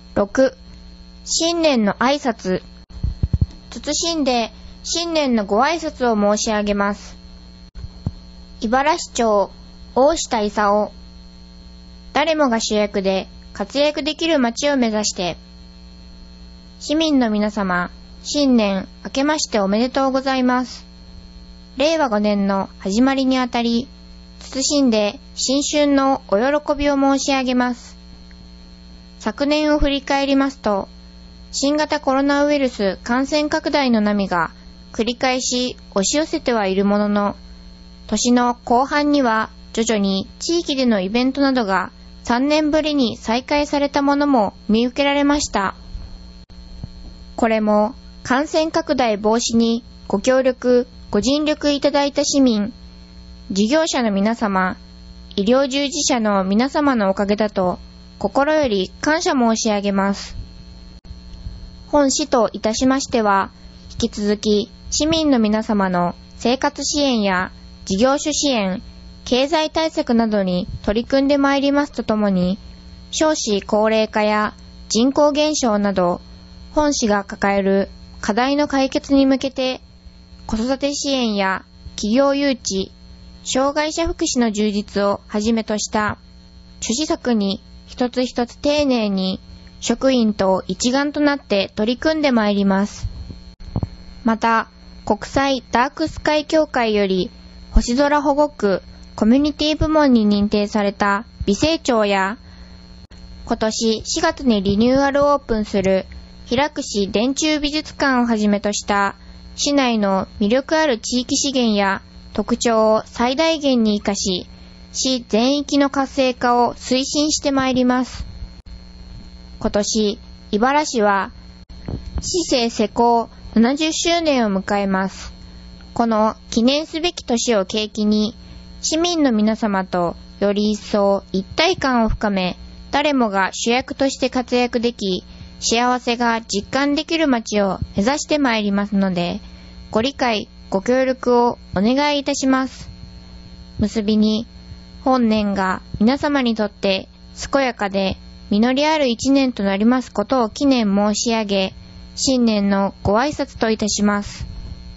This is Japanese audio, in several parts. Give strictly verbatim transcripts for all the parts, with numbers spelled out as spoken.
ろく、新年の挨拶。謹んで新年のご挨拶を申し上げます。茨城町大下勲。誰もが主役で活躍できる街を目指して。市民の皆様、新年明けましておめでとうございます。れいわごねんの始まりにあたり、謹んで新春のお喜びを申し上げます。昨年を振り返りますと、新型コロナウイルス感染拡大の波が繰り返し押し寄せてはいるものの、年の後半には徐々に地域でのイベントなどがさんねんぶりに再開されたものも見受けられました。これも感染拡大防止にご協力、ご尽力いただいた市民、事業者の皆様、医療従事者の皆様のおかげだと心より感謝申し上げます。本市といたしましては、引き続き市民の皆様の生活支援や事業主支援、経済対策などに取り組んでまいりますとともに、少子高齢化や人口減少など、本市が抱える課題の解決に向けて、子育て支援や企業誘致、障害者福祉の充実をはじめとした諸施策に一つ一つ丁寧に職員と一丸となって取り組んでまいります。また、国際ダークスカイ協会より星空保護区コミュニティ部門に認定された美星町や、今年しがつにリニューアルオープンする平櫛電柱美術館をはじめとした市内の魅力ある地域資源や特徴を最大限に生かし、市全域の活性化を推進してまいります。今年、茨城市は市政施行ななじゅっしゅうねんを迎えます。この記念すべき年を契機に、市民の皆様とより一層一体感を深め、誰もが主役として活躍でき、幸せが実感できる街を目指してまいりますので、ご理解、ご協力をお願いいたします。結びに、本年が皆様にとって健やかで実りある一年となりますことを記念申し上げ、新年のご挨拶といたします。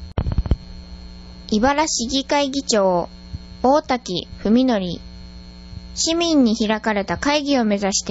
茨市議会議長、大滝文則。市民に開かれた会議を目指して、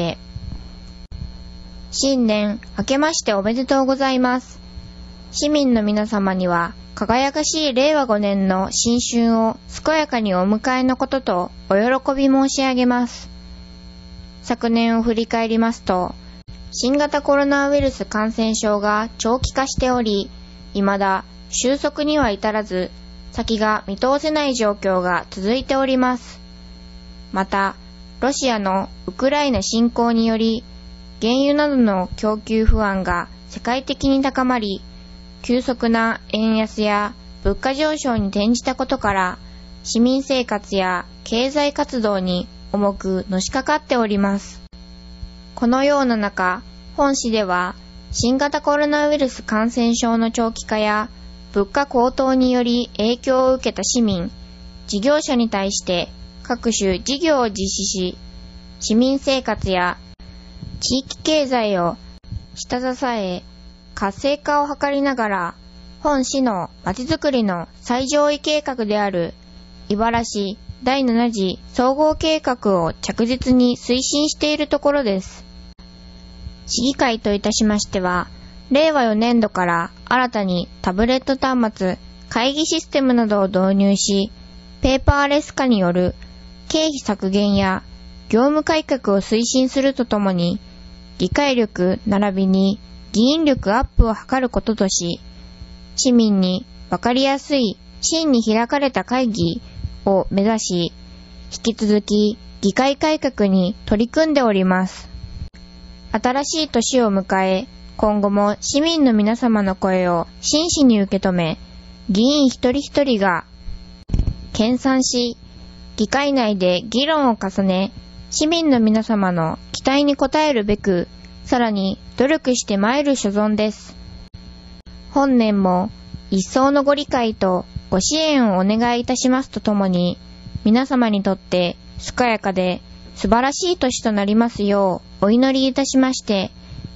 新年明けましておめでとうございます。市民の皆様には輝かしいれいわごねんの新春を健やかにお迎えのこととお喜び申し上げます。昨年を振り返りますと、新型コロナウイルス感染症が長期化しており、未だ収束には至らず、先が見通せない状況が続いております。また、ロシアのウクライナ侵攻により、原油などの供給不安が世界的に高まり、急速な円安や物価上昇に転じたことから、市民生活や経済活動に重くのしかかっております。このような中、本市では新型コロナウイルス感染症の長期化や物価高騰により影響を受けた市民、事業者に対して各種事業を実施し、市民生活や地域経済を下支え、活性化を図りながら、本市のまちづくりの最上位計画である茨市だいなな次総合計画を着実に推進しているところです。市議会といたしましては、れいわよねんどから新たにタブレット端末、会議システムなどを導入し、ペーパーレス化による経費削減や業務改革を推進するとともに、議会力並びに議員力アップを図ることとし、市民にわかりやすい真に開かれた会議を目指し、引き続き議会改革に取り組んでおります。新しい年を迎え、今後も市民の皆様の声を真摯に受け止め、議員一人一人が研鑽し、議会内で議論を重ね、市民の皆様の期待に応えるべく、さらに努力してまいる所存です。本年も一層のご理解とご支援をお願いいたしますとともに、皆様にとって健やかで素晴らしい年となりますようお祈りいたしまして、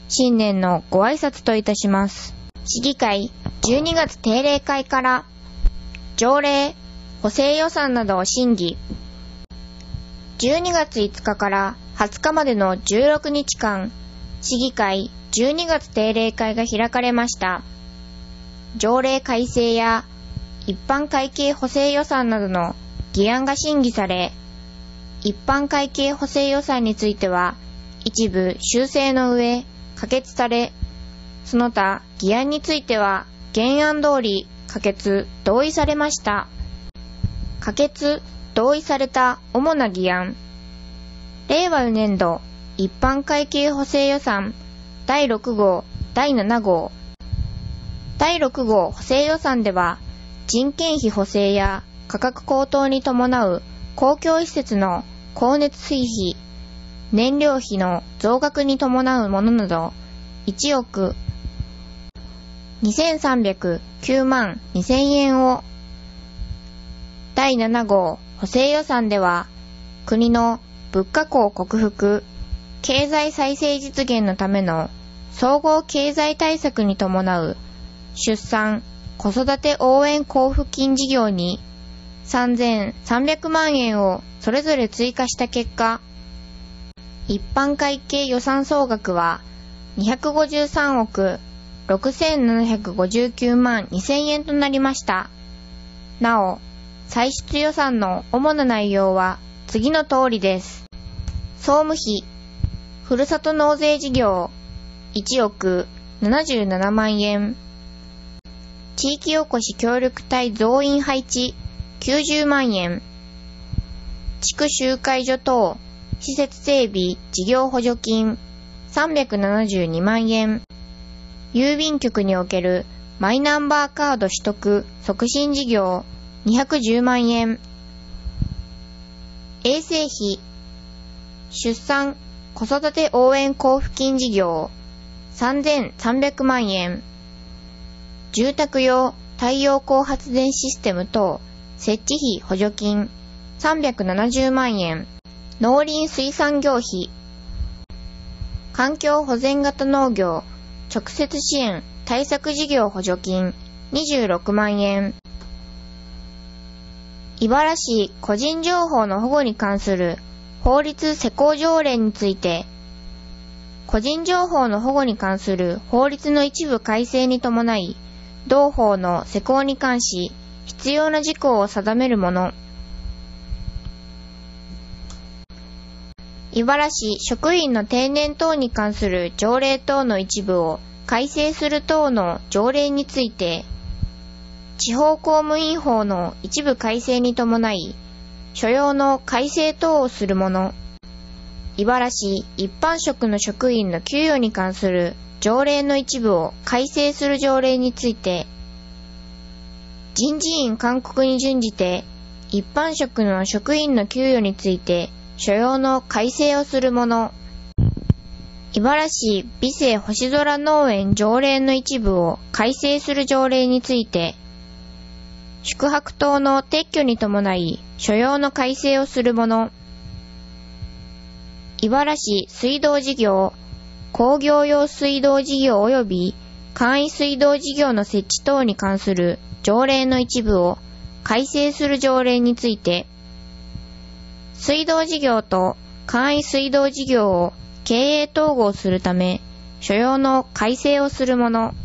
新年のご挨拶といたします。市議会じゅうにがつ定例会から条例、補正予算などを審議。じゅうにがついつかからはつかまでのじゅうろくにちかん、市議会じゅうにがつ定例会が開かれました。条例改正や一般会計補正予算などの議案が審議され、一般会計補正予算については一部修正の上可決され、その他議案については原案通り可決・同意されました。可決・同意された主な議案。令和よねん度一般会計補正予算だいろくごう、だいななごう。だいろくごう補正予算では、人件費補正や価格高騰に伴う公共施設の光熱水費、燃料費の増額に伴うものなど、いちおくにせんさんびゃくきゅうまんにせんえんを、だいななごう補正予算では、国の物価高克服、経済再生実現のための総合経済対策に伴う出産・子育て応援交付金事業にさんぜんさんびゃくまんえんをそれぞれ追加した結果、一般会計予算総額はにひゃくごじゅうさんおくろくせんななひゃくごじゅうきゅうまんにせんえんとなりました。なお、歳出予算の主な内容は次の通りです。総務費、ふるさと納税事業いちおくななじゅうななまんえん、地域おこし協力隊増員配置きゅうじゅうまんえん、地区集会所等施設整備事業補助金さんびゃくななじゅうにまんえん、郵便局におけるマイナンバーカード取得促進事業にひゃくじゅうまんえん、衛生費、出産・子育て応援交付金事業さんぜんさんびゃくまんえん、住宅用太陽光発電システム等設置費補助金さんびゃくななじゅうまんえん、農林水産業費、環境保全型農業直接支援対策事業補助金にじゅうろくまんえん、茨市個人情報の保護に関する法律施行条例について、個人情報の保護に関する法律の一部改正に伴い、同法の施行に関し必要な事項を定めるもの。茨市職員の定年等に関する条例等の一部を改正する等の条例について、地方公務員法の一部改正に伴い、所要の改正等をするもの。茨市一般職の職員の給与に関する条例の一部を改正する条例について、人事院勧告に準じて、一般職の職員の給与について、所要の改正をするもの。茨市美星星空農園条例の一部を改正する条例について、宿泊棟の撤去に伴い所要の改正をするもの。茨市水道事業、工業用水道事業及び簡易水道事業の設置等に関する条例の一部を改正する条例について、水道事業と簡易水道事業を経営統合するため所要の改正をするもの。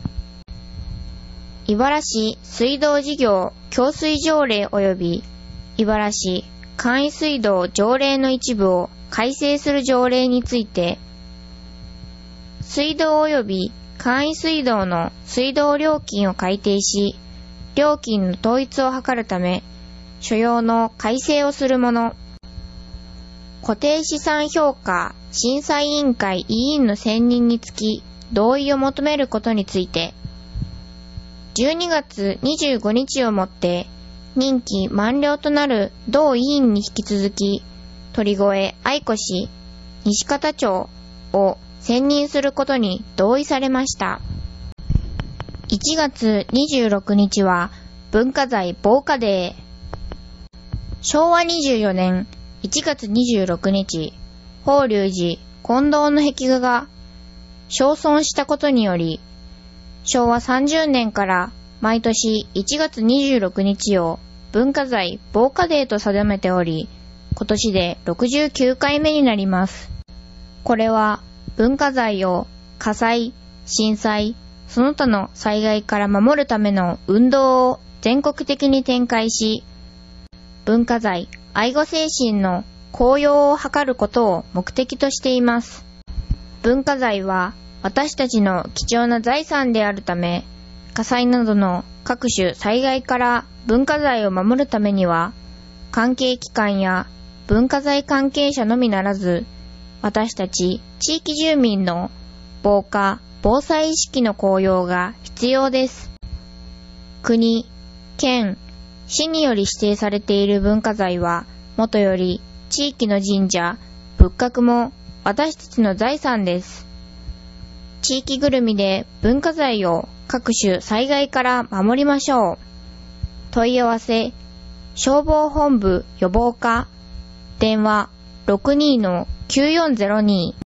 茨市水道事業供水条例及び茨市簡易水道条例の一部を改正する条例について、水道及び簡易水道の水道料金を改定し、料金の統一を図るため所要の改正をするもの。固定資産評価審査委員会委員の選任につき同意を求めることについて、じゅうにがつにじゅうごにちをもって任期満了となる同委員に引き続き、鳥越愛子氏、西方町を選任することに同意されました。いちがつにじゅうろくにちは文化財防火デー。しょうわにじゅうよねんいちがつにじゅうろくにち、法隆寺金堂の壁画が焼損したことにより、しょうわさんじゅうねんから毎年いちがつにじゅうろくにちを文化財防火デーと定めており、今年でろくじゅうきゅうかいめになります。これは文化財を火災、震災、その他の災害から守るための運動を全国的に展開し、文化財愛護精神の高揚を図ることを目的としています。文化財は私たちの貴重な財産であるため、火災などの各種災害から文化財を守るためには、関係機関や文化財関係者のみならず、私たち地域住民の防火・防災意識の高揚が必要です。国、県、市により指定されている文化財は、もとより地域の神社、仏閣も私たちの財産です。地域ぐるみで文化財を各種災害から守りましょう。問い合わせ、消防本部予防課、電話 ろくにーのきゅうよんゼロに